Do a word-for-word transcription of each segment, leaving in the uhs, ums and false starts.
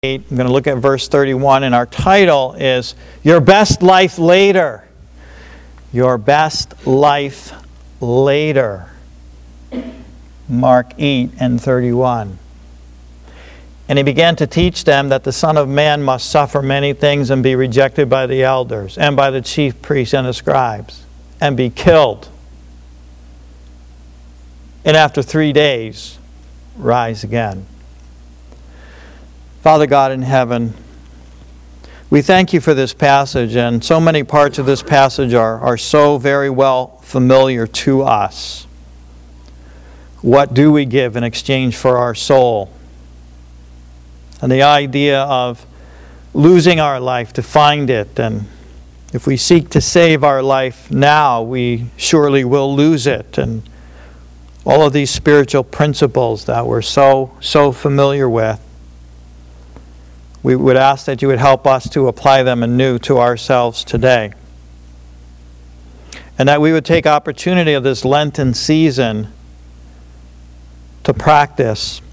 I'm going to look at verse thirty-one, and our title is Your Best Life Later. Your Best Life Later. Mark eight and thirty-one. And he began to teach them that the Son of Man must suffer many things and be rejected by the elders and by the chief priests and the scribes and be killed. And after three days, rise again. Father God in heaven, we thank you for this passage, and so many parts of this passage are, are so very well familiar to us. What do we give in exchange for our soul? And the idea of losing our life to find it, and if we seek to save our life now, we surely will lose it. And all of these spiritual principles that we're so, so familiar with, we would ask that you would help us to apply them anew to ourselves today. And that we would take opportunity of this Lenten season to practice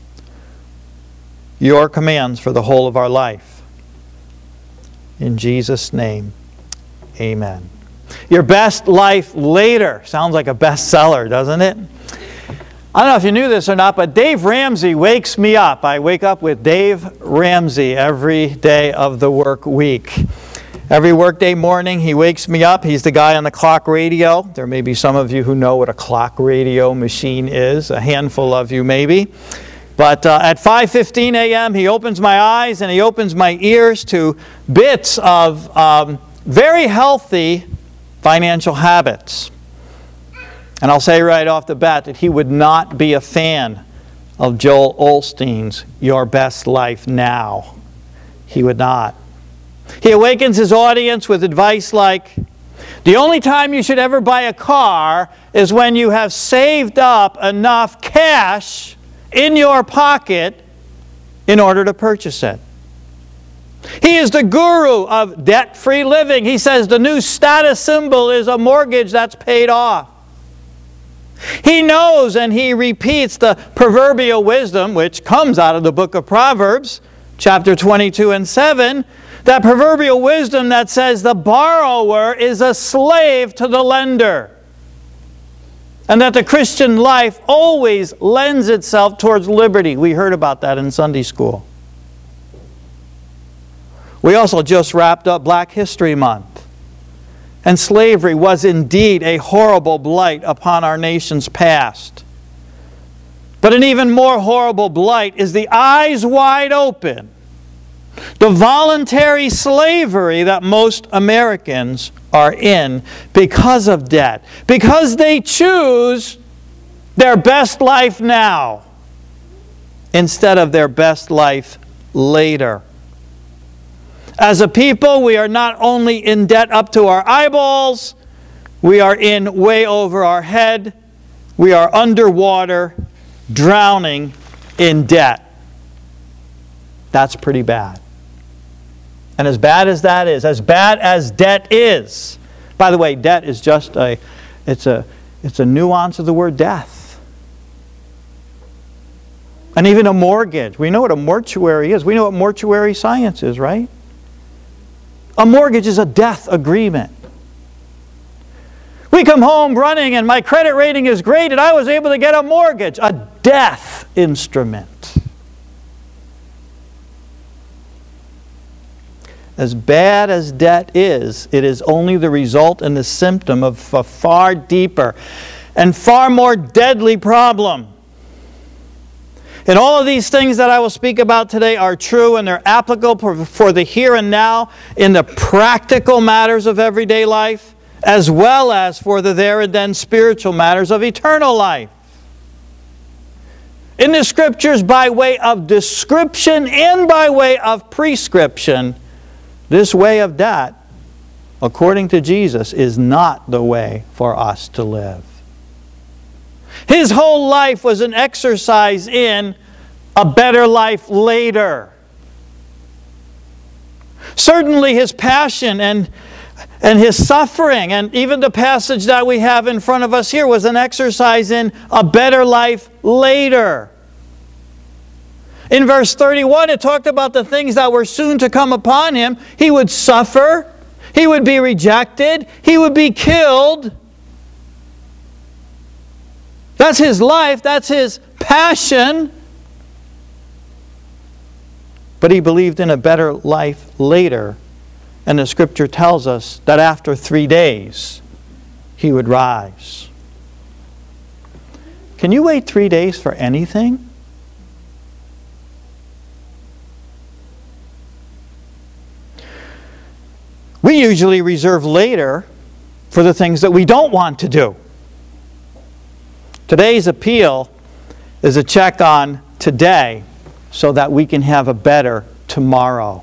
your commands for the whole of our life. In Jesus' name, amen. Your best life later. Sounds like a bestseller, doesn't it? I don't know if you knew this or not, but Dave Ramsey wakes me up. I wake up with Dave Ramsey every day of the work week. Every workday morning, he wakes me up. He's the guy on the clock radio. There may be some of you who know what a clock radio machine is, a handful of you maybe. But uh, at five fifteen a.m., he opens my eyes and he opens my ears to bits of um, very healthy financial habits. And I'll say right off the bat that he would not be a fan of Joel Osteen's Your Best Life Now. He would not. He awakens his audience with advice like, the only time you should ever buy a car is when you have saved up enough cash in your pocket in order to purchase it. He is the guru of debt-free living. He says the new status symbol is a mortgage that's paid off. He knows and he repeats the proverbial wisdom, which comes out of the book of Proverbs, chapter twenty-two and seven, that proverbial wisdom that says the borrower is a slave to the lender. And that the Christian life always lends itself towards liberty. We heard about that in Sunday school. We also just wrapped up Black History Month. And slavery was indeed a horrible blight upon our nation's past. But an even more horrible blight is the eyes wide open, the voluntary slavery that most Americans are in because of debt, because they choose their best life now instead of their best life later. As a people, we are not only in debt up to our eyeballs, we are in way over our head. We are underwater, drowning in debt. That's pretty bad. And as bad as that is, as bad as debt is, by the way, debt is just a, it's a, it's a nuance of the word death. And even a mortgage. We know what a mortuary is. We know what mortuary science is, right? A mortgage is a death agreement. We come home running and my credit rating is great and I was able to get a mortgage. A death instrument. As bad as debt is, it is only the result and the symptom of a far deeper and far more deadly problem. And all of these things that I will speak about today are true and they're applicable for the here and now in the practical matters of everyday life, as well as for the there and then spiritual matters of eternal life. In the Scriptures, by way of description and by way of prescription, this way of debt, according to Jesus, is not the way for us to live. His whole life was an exercise in a better life later. Certainly his passion and, and his suffering, and even the passage that we have in front of us here, was an exercise in a better life later. In verse thirty-one, it talked about the things that were soon to come upon him. He would suffer. He would be rejected. He would be killed. That's his life. That's his passion. But he believed in a better life later. And the Scripture tells us that after three days, he would rise. Can you wait three days for anything? We usually reserve later for the things that we don't want to do. Today's appeal is a check on today so that we can have a better tomorrow.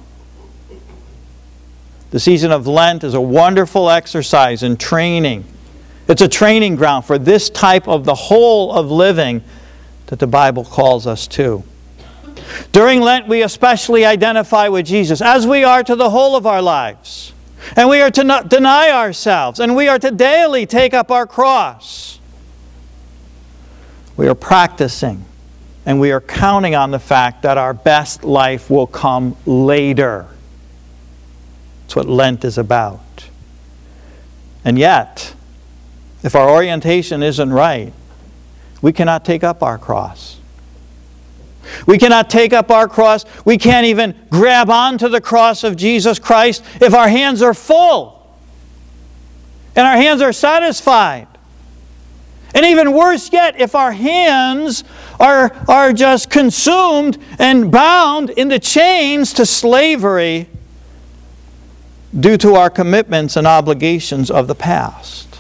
The season of Lent is a wonderful exercise in training. It's a training ground for this type of the whole of living that the Bible calls us to. During Lent, we especially identify with Jesus, as we are to the whole of our lives. And we are to not deny ourselves, and we are to daily take up our cross. We are practicing, and we are counting on the fact that our best life will come later. That's what Lent is about. And yet, if our orientation isn't right, we cannot take up our cross. We cannot take up our cross. We can't even grab onto the cross of Jesus Christ if our hands are full and our hands are satisfied. And even worse yet, if our hands are, are just consumed and bound into chains to slavery due to our commitments and obligations of the past.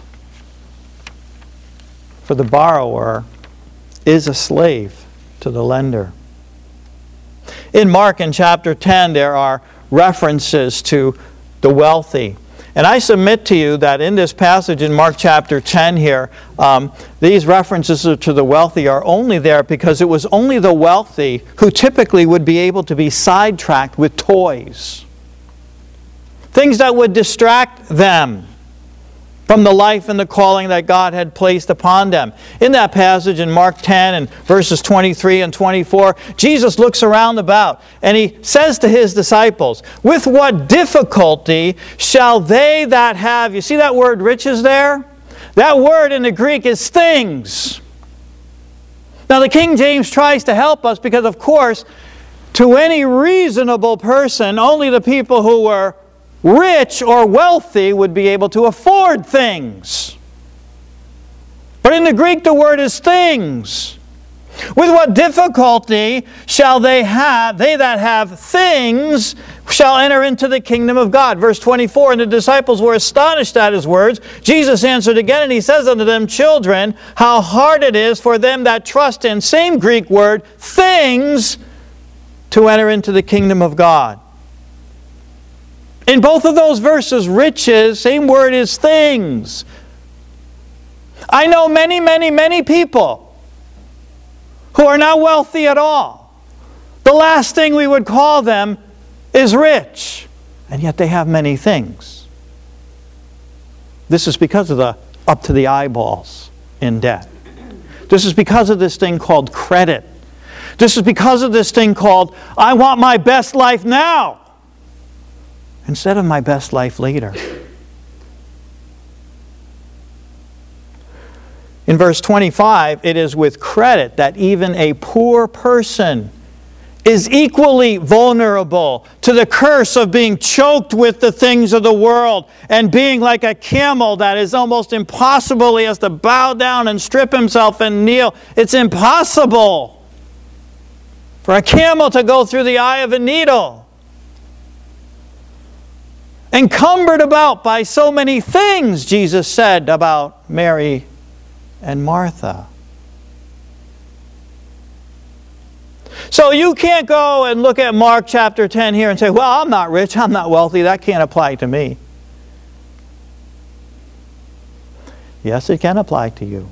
For the borrower is a slave to the lender. In Mark in chapter ten, there are references to the wealthy. And I submit to you that in this passage in Mark chapter ten here, um, these references to the wealthy are only there because it was only the wealthy who typically would be able to be sidetracked with toys. Things that would distract them from the life and the calling that God had placed upon them. In that passage in Mark ten and verses twenty-three and twenty-four, Jesus looks around about and he says to his disciples, "With what difficulty shall they that have," you see that word riches there? That word in the Greek is things. Now the King James tries to help us because, of course, to any reasonable person, only the people who were rich or wealthy would be able to afford things. But in the Greek, the word is things. With what difficulty shall they have, they that have things shall enter into the kingdom of God. Verse twenty-four, and the disciples were astonished at his words. Jesus answered again, and he says unto them, "Children, how hard it is for them that trust in," same Greek word, "things, to enter into the kingdom of God." In both of those verses, riches, same word is things. I know many, many, many people who are not wealthy at all. The last thing we would call them is rich. And yet they have many things. This is because of the up to the eyeballs in debt. This is because of this thing called credit. This is because of this thing called, I want my best life now, instead of my best life later. In verse twenty-five, it is with credit that even a poor person is equally vulnerable to the curse of being choked with the things of the world and being like a camel that is almost impossible. He has to bow down and strip himself and kneel. It's impossible for a camel to go through the eye of a needle. Encumbered about by so many things, Jesus said about Mary and Martha. So you can't go and look at Mark chapter ten here and say, well, I'm not rich, I'm not wealthy, that can't apply to me. Yes, it can apply to you.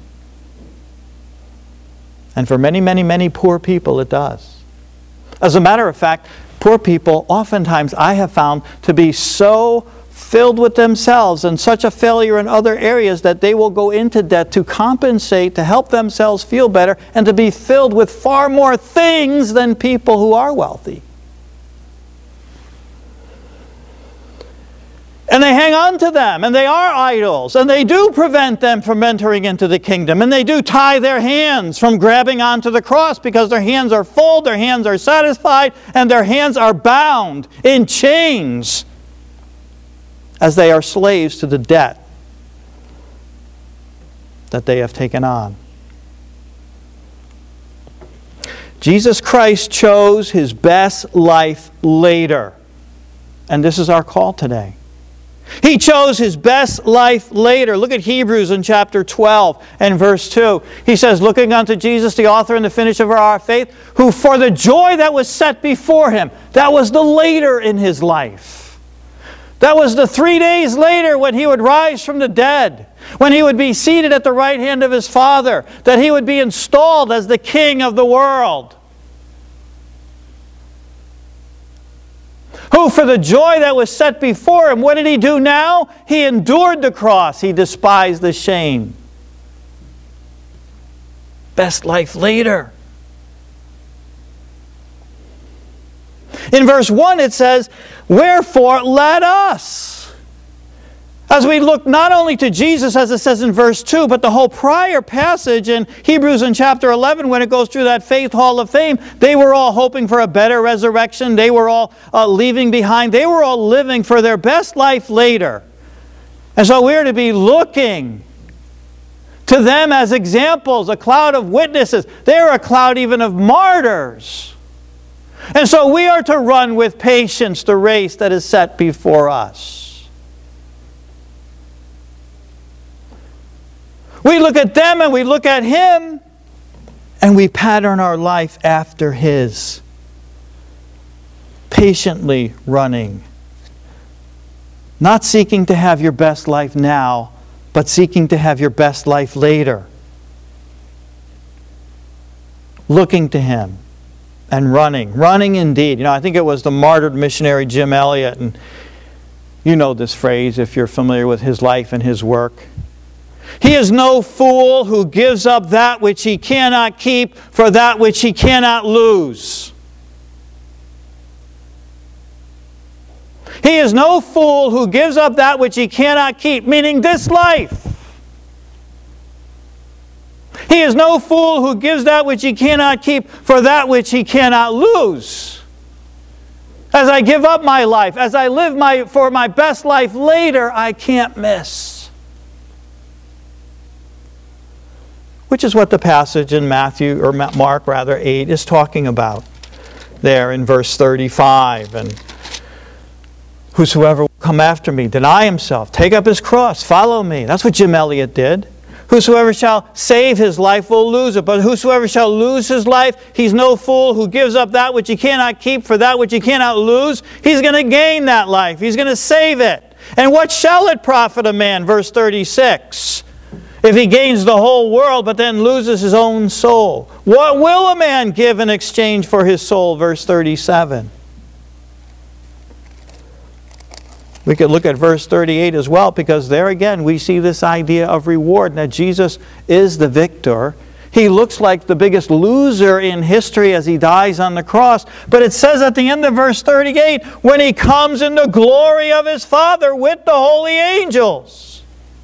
And for many, many, many poor people, it does. As a matter of fact, poor people, oftentimes I have found to be so filled with themselves and such a failure in other areas that they will go into debt to compensate, to help themselves feel better, and to be filled with far more things than people who are wealthy. And they hang on to them, and they are idols, and they do prevent them from entering into the kingdom, and they do tie their hands from grabbing onto the cross because their hands are full, their hands are satisfied, and their hands are bound in chains as they are slaves to the debt that they have taken on. Jesus Christ chose His best life later, and this is our call today. He chose His best life later. Look at Hebrews in chapter twelve and verse two. He says, looking unto Jesus, the author and the finisher of our faith, who for the joy that was set before Him, that was the later in His life. That was the three days later when He would rise from the dead, when He would be seated at the right hand of His Father, that He would be installed as the King of the world. Who for the joy that was set before Him, what did He do now? He endured the cross. He despised the shame. Best life later. In verse one it says, wherefore let us. As we look not only to Jesus, as it says in verse two, but the whole prior passage in Hebrews in chapter eleven, when it goes through that faith hall of fame, they were all hoping for a better resurrection. They were all uh, leaving behind. They were all living for their best life later. And so we're to be looking to them as examples, a cloud of witnesses. They're a cloud even of martyrs. And so we are to run with patience the race that is set before us. We look at them and we look at Him and we pattern our life after His. Patiently running. Not seeking to have your best life now, but seeking to have your best life later. Looking to Him and running. Running indeed. You know, I think it was the martyred missionary Jim Elliot, and you know this phrase if you're familiar with his life and his work. He is no fool who gives up that which he cannot keep for that which he cannot lose. He is no fool who gives up that which he cannot keep, meaning this life. He is no fool who gives that which he cannot keep for that which he cannot lose. As I give up my life, as I live my for my best life later, I can't miss. Which is what the passage in Matthew, or Mark rather, eight is talking about there in verse thirty-five. And whosoever will come after me, deny himself, take up his cross, follow me. That's what Jim Elliot did. Whosoever shall save his life will lose it. But whosoever shall lose his life, he's no fool who gives up that which he cannot keep for that which he cannot lose. He's going to gain that life. He's going to save it. And what shall it profit a man, verse thirty-six, if he gains the whole world but then loses his own soul? What will a man give in exchange for his soul, verse thirty-seven? We could look at verse thirty-eight as well, because there again we see this idea of reward, and that Jesus is the victor. He looks like the biggest loser in history as He dies on the cross. But it says at the end of verse thirty-eight, when He comes in the glory of His Father with the holy angels.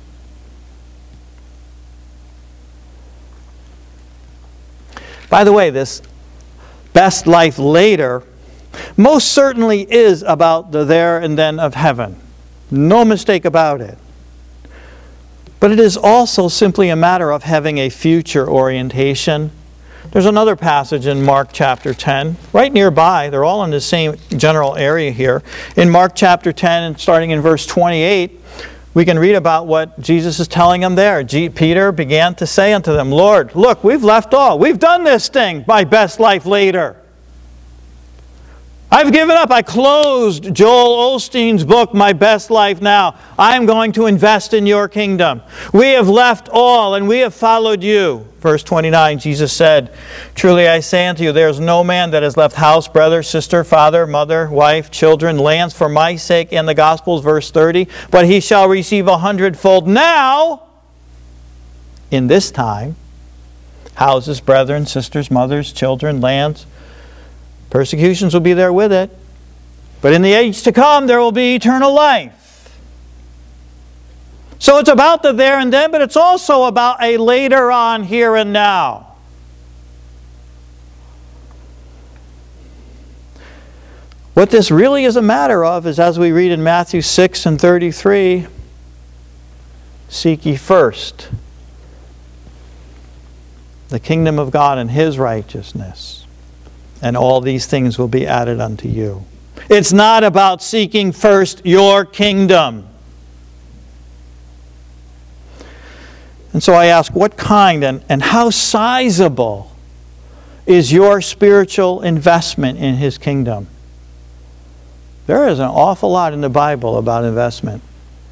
By the way, this best life later most certainly is about the there and then of heaven. No mistake about it. But it is also simply a matter of having a future orientation. There's another passage in Mark chapter ten, right nearby. They're all in the same general area here. In Mark chapter ten, and starting in verse twenty-eight, we can read about what Jesus is telling them there. G- Peter began to say unto them, Lord, look, we've left all. We've done this thing, my best life later. I've given up. I closed Joel Osteen's book, My Best Life Now. I am going to invest in your kingdom. We have left all and we have followed you. Verse twenty-nine, Jesus said, truly I say unto you, there is no man that has left house, brother, sister, father, mother, wife, children, lands for my sake and the gospel's. Verse thirty, but he shall receive a hundredfold now, in this time, houses, brethren, sisters, mothers, children, lands. Persecutions will be there with it. But in the age to come, there will be eternal life. So it's about the there and then, but it's also about a later on, here and now. What this really is a matter of is, as we read in Matthew six and thirty-three, seek ye first the kingdom of God and His righteousness, and all these things will be added unto you. It's not about seeking first your kingdom. And so I ask, what kind and, and how sizable is your spiritual investment in His kingdom? There is an awful lot in the Bible about investment.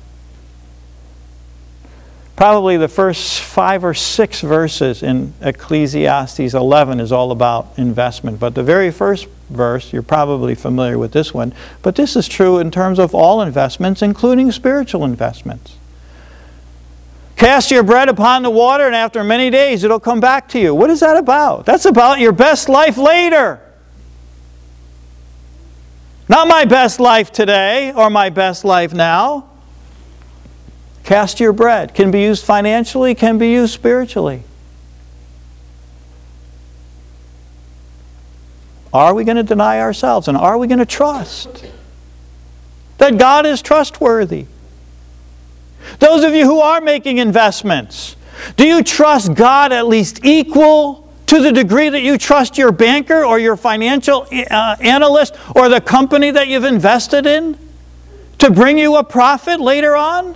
Probably the first five or six verses in Ecclesiastes eleven is all about investment. But the very first verse, you're probably familiar with this one, but this is true in terms of all investments, including spiritual investments. Cast your bread upon the water, and after many days it'll come back to you. What is that about? That's about your best life later. Not my best life today or my best life now. Cast your bread. Can be used financially, can be used spiritually. Are we going to deny ourselves? And are we going to trust that God is trustworthy? Those of you who are making investments, do you trust God at least equal to the degree that you trust your banker or your financial uh, analyst or the company that you've invested in to bring you a profit later on?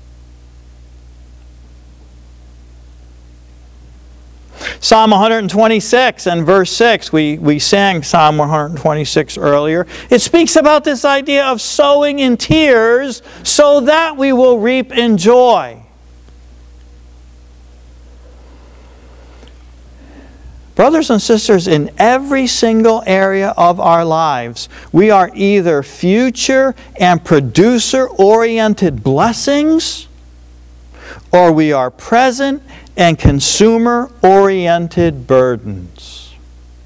Psalm one twenty-six and verse six, we, we sang Psalm one twenty-six earlier. It speaks about this idea of sowing in tears so that we will reap in joy. Brothers and sisters, in every single area of our lives, we are either future and producer-oriented blessings, or we are present and consumer-oriented burdens.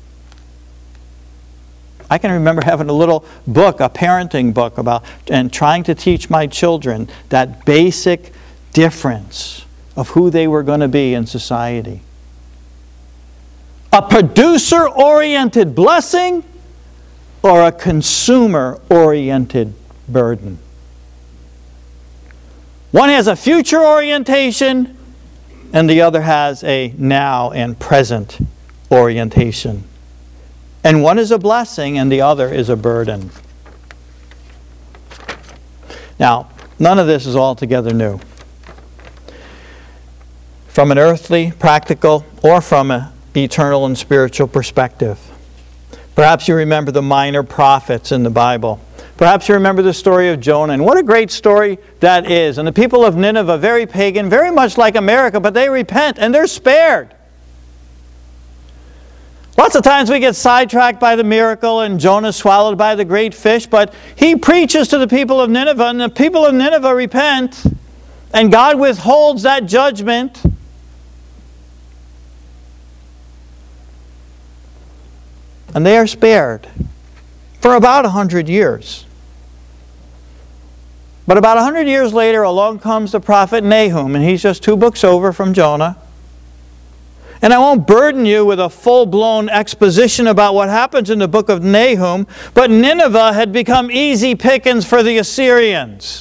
I can remember having a little book, a parenting book, about and trying to teach my children that basic difference of who they were going to be in society. A producer-oriented blessing or a consumer-oriented burden. One has a future orientation, and the other has a now and present orientation. And one is a blessing, and the other is a burden. Now, none of this is altogether new. From an earthly, practical, or from an eternal and spiritual perspective. Perhaps you remember the minor prophets in the Bible. Perhaps you remember the story of Jonah. And what a great story that is. And the people of Nineveh, very pagan, very much like America, but they repent and they're spared. Lots of times we get sidetracked by the miracle and Jonah swallowed by the great fish, but he preaches to the people of Nineveh, and the people of Nineveh repent, and God withholds that judgment. And they are spared for about a hundred years. But about a hundred years later, along comes the prophet Nahum, and he's just two books over from Jonah. And I won't burden you with a full-blown exposition about what happens in the book of Nahum, but Nineveh had become easy pickings for the Assyrians.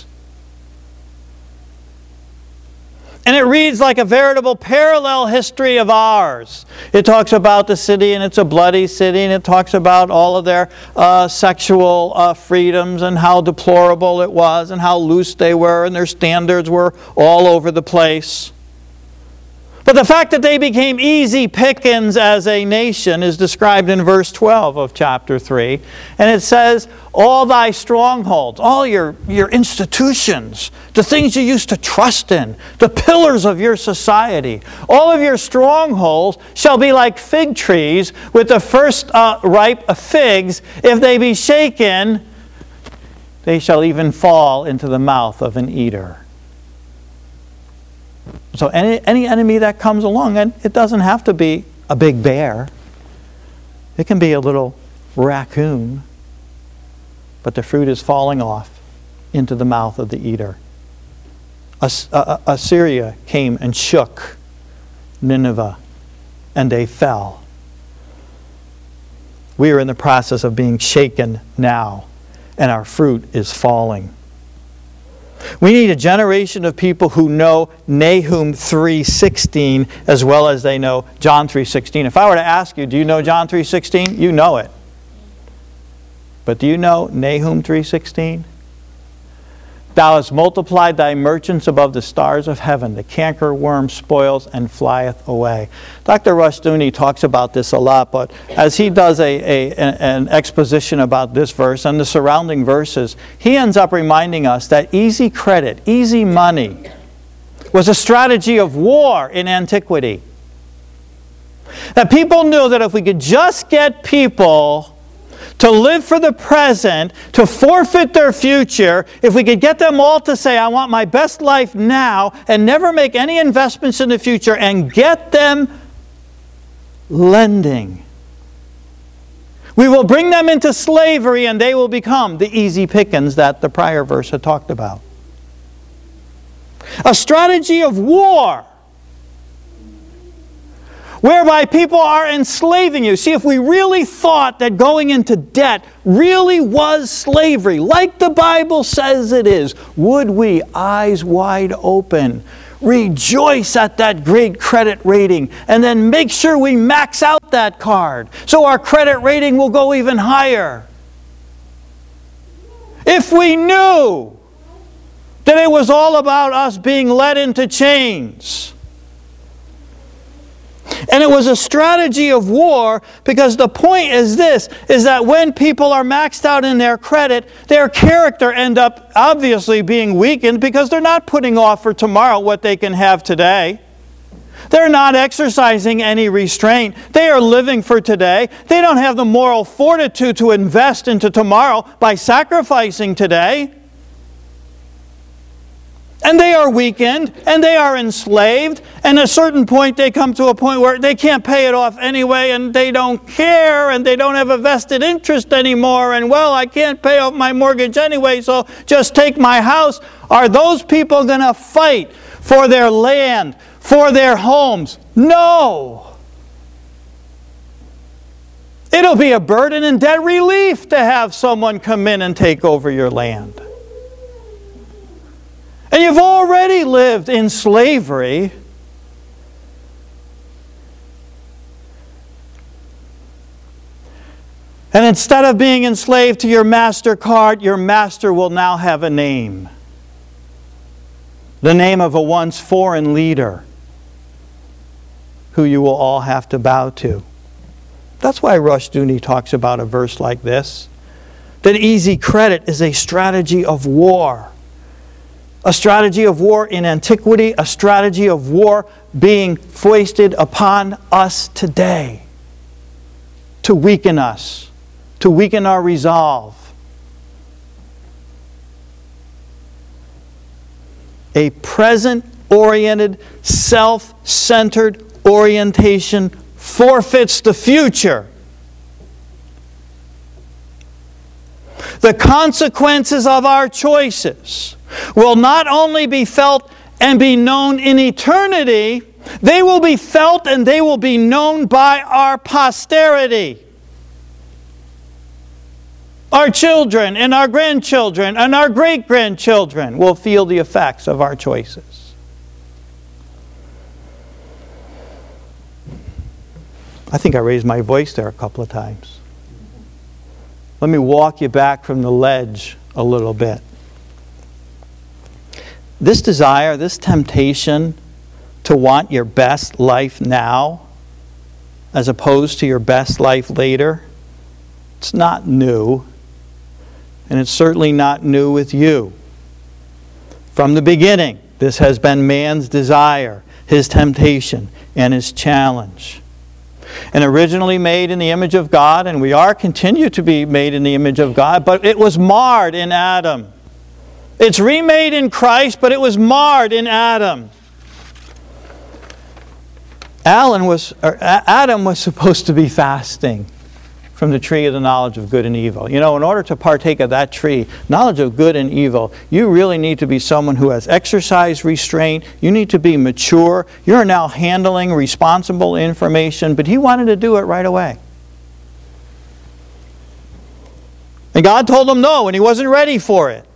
And it reads like a veritable parallel history of ours. It talks about the city, and it's a bloody city, and it talks about all of their uh, sexual uh, freedoms and how deplorable it was and how loose they were and their standards were all over the place. But the fact that they became easy pickings as a nation is described in verse twelve of chapter three. And it says, all thy strongholds, all your, your institutions, the things you used to trust in, the pillars of your society, all of your strongholds shall be like fig trees with the first uh, ripe figs. If they be shaken, they shall even fall into the mouth of an eater. So any, any enemy that comes along, and it doesn't have to be a big bear. It can be a little raccoon. But the fruit is falling off into the mouth of the eater. As, uh, Assyria came and shook Nineveh, and they fell. We are in the process of being shaken now, and our fruit is falling. We need a generation of people who know Nahum three sixteen as well as they know John three sixteen. If I were to ask you, do you know John three sixteen? You know it. But do you know Nahum three sixteen? Thou hast multiplied thy merchants above the stars of heaven. The cankerworm spoils and flieth away. Doctor Rushdoony talks about this a lot, but as he does a, a, an exposition about this verse and the surrounding verses, he ends up reminding us that easy credit, easy money, was a strategy of war in antiquity. That people knew that if we could just get people to live for the present, to forfeit their future, if we could get them all to say, I want my best life now, and never make any investments in the future, and get them lending, we will bring them into slavery and they will become the easy pickings that the prior verse had talked about. A strategy of war, whereby people are enslaving you. See, if we really thought that going into debt really was slavery, like the Bible says it is, would we, eyes wide open, rejoice at that great credit rating and then make sure we max out that card so our credit rating will go even higher? If we knew that it was all about us being led into chains. And it was a strategy of war, because the point is this, is that when people are maxed out in their credit, their character end up obviously being weakened because they're not putting off for tomorrow what they can have today. They're not exercising any restraint. They are living for today. They don't have the moral fortitude to invest into tomorrow by sacrificing today. And they are weakened, and they are enslaved, and at a certain point they come to a point where they can't pay it off anyway, and they don't care, and they don't have a vested interest anymore, and well, I can't pay off my mortgage anyway, so just take my house. Are those people going to fight for their land, for their homes? No. It'll be a burden and debt relief to have someone come in and take over your land. And you've already lived in slavery. And instead of being enslaved to your MasterCard, your master will now have a name. The name of a once foreign leader who you will all have to bow to. That's why Rushdoony talks about a verse like this. That easy credit is a strategy of war. A strategy of war in antiquity, a strategy of war being foisted upon us today to weaken us, to weaken our resolve. A present-oriented, self-centered orientation forfeits the future. The consequences of our choices will not only be felt and be known in eternity, they will be felt and they will be known by our posterity. Our children and our grandchildren and our great-grandchildren will feel the effects of our choices. I think I raised my voice there a couple of times. Let me walk you back from the ledge a little bit. This desire, this temptation to want your best life now as opposed to your best life later? It's not new. And it's certainly not new with you. From the beginning, this has been man's desire, his temptation, and his challenge. And originally made in the image of God, and we are continue to be made in the image of God, but it was marred in Adam. It's remade in Christ, but it was marred in Adam. Alan was, or Adam was supposed to be fasting from the tree of the knowledge of good and evil. You know, in order to partake of that tree, knowledge of good and evil, you really need to be someone who has exercised restraint. You need to be mature. You're now handling responsible information, but he wanted to do it right away. And God told him no, and he wasn't ready for it.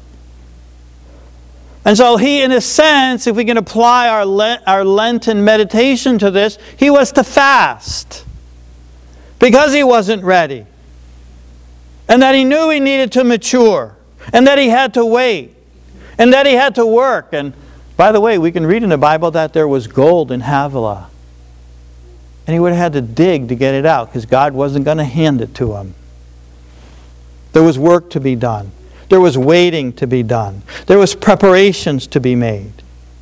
And so he, in a sense, if we can apply our, Lent, our Lenten meditation to this, he was to fast. Because he wasn't ready. And that he knew he needed to mature. And that he had to wait. And that he had to work. And by the way, we can read in the Bible that there was gold in Havilah. And he would have had to dig to get it out because God wasn't going to hand it to him. There was work to be done. There was waiting to be done. There was preparations to be made.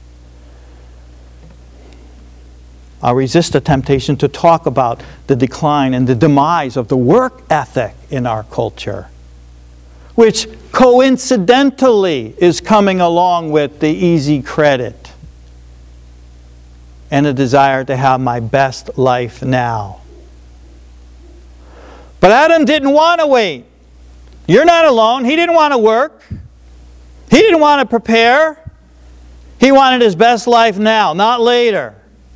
I'll resist the temptation to talk about the decline and the demise of the work ethic in our culture, which coincidentally is coming along with the easy credit and a desire to have my best life now. But Adam didn't want to wait. You're not alone. He didn't want to work. He didn't want to prepare. He wanted his best life now, not later.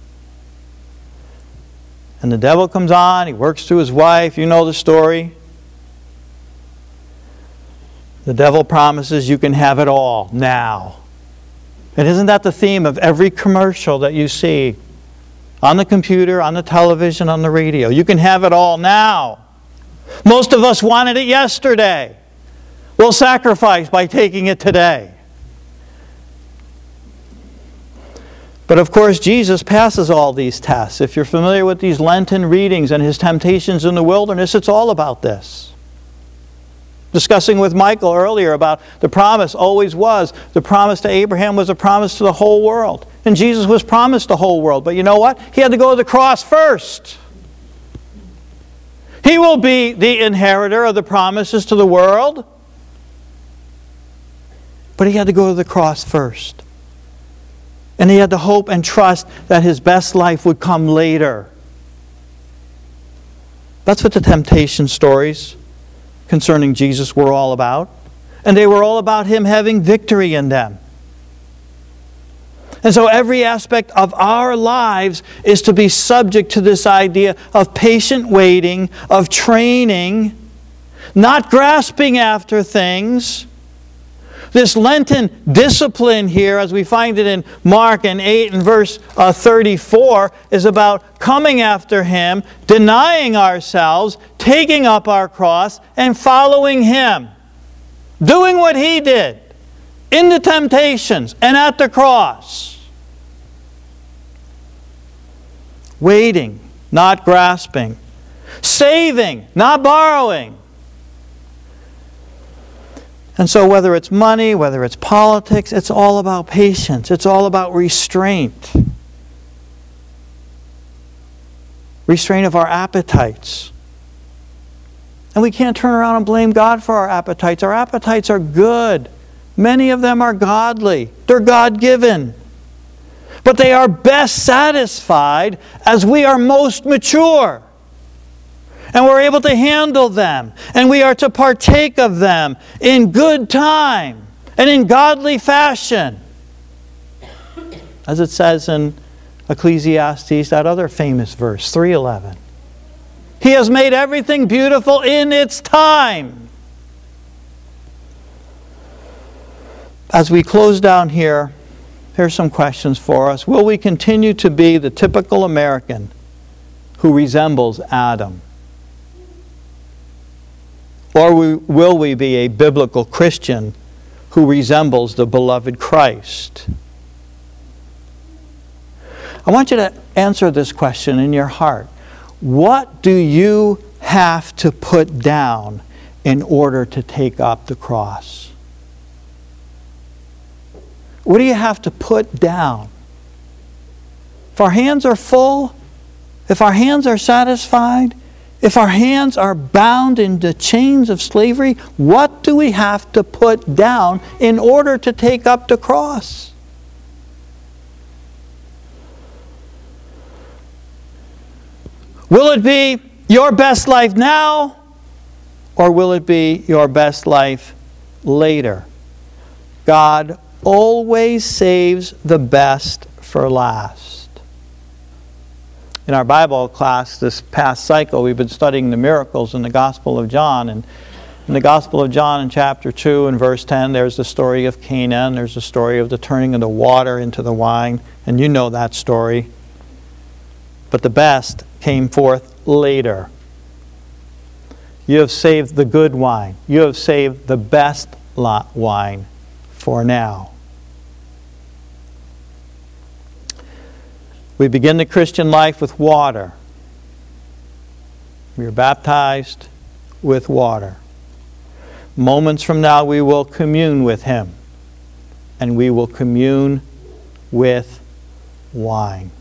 And the devil comes on, he works through his wife, you know the story. The devil promises you can have it all now. And isn't that the theme of every commercial that you see on the computer, on the television, on the radio? You can have it all now. Most of us wanted it yesterday. We'll sacrifice by taking it today. But of course, Jesus passes all these tests. If you're familiar with these Lenten readings and his temptations in the wilderness, it's all about this. Discussing with Michael earlier about the promise always was. The promise to Abraham was a promise to the whole world. And Jesus was promised the whole world. But you know what? He had to go to the cross first. He will be the inheritor of the promises to the world. But he had to go to the cross first. And he had to hope and trust that his best life would come later. That's what the temptation stories concerning Jesus were all about. And they were all about him having victory in them. And so every aspect of our lives is to be subject to this idea of patient waiting, of training, not grasping after things. This Lenten discipline here, as we find it in Mark and eight and verse uh, thirty-four, is about coming after him, denying ourselves, taking up our cross, and following him. Doing what he did in the temptations and at the cross. Waiting, not grasping. Saving, not borrowing. And so whether it's money, whether it's politics, it's all about patience. It's all about restraint. Restraint of our appetites. And we can't turn around and blame God for our appetites. Our appetites are good. Many of them are godly. They're God-given. But they are best satisfied as we are most mature. And we're able to handle them. And we are to partake of them in good time and in godly fashion. As it says in Ecclesiastes, that other famous verse, three eleven. He has made everything beautiful in its time. As we close down here, here's some questions for us. Will we continue to be the typical American who resembles Adam? Or will we be a biblical Christian who resembles the beloved Christ? I want you to answer this question in your heart. What do you have to put down in order to take up the cross? What do you have to put down? If our hands are full, if our hands are satisfied, if our hands are bound in the chains of slavery, what do we have to put down in order to take up the cross? Will it be your best life now, or will it be your best life later? God always saves the best for last. In our Bible class this past cycle, we've been studying the miracles in the Gospel of John. And in the Gospel of John in chapter two and verse ten, there's the story of Cana, and there's the story of the turning of the water into the wine. And you know that story. But the best came forth later. You have saved the good wine. You have saved the best lot wine for now. We begin the Christian life with water. We are baptized with water. Moments from now we will commune with Him, and we will commune with wine.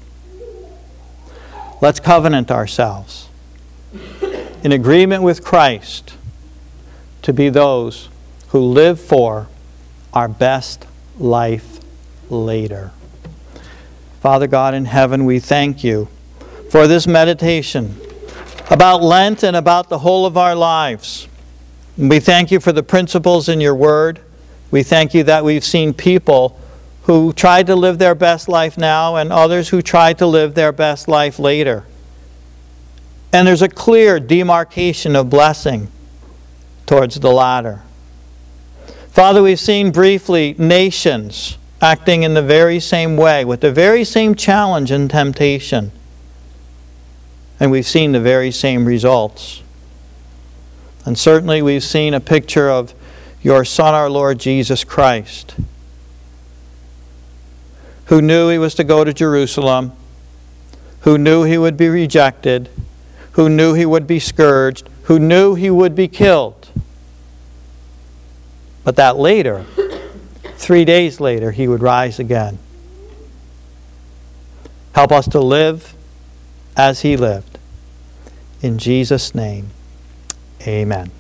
Let's covenant ourselves in agreement with Christ to be those who live for our best life later. Father God in heaven, we thank You for this meditation about Lent and about the whole of our lives. We thank You for the principles in Your Word. We thank You that we've seen people who tried to live their best life now and others who tried to live their best life later. And there's a clear demarcation of blessing towards the latter. Father, we've seen briefly nations acting in the very same way, with the very same challenge and temptation. And we've seen the very same results. And certainly we've seen a picture of Your Son, our Lord Jesus Christ, who knew He was to go to Jerusalem, who knew He would be rejected, who knew He would be scourged, who knew He would be killed. But that later, three days later, He would rise again. Help us to live as He lived. In Jesus' name, amen.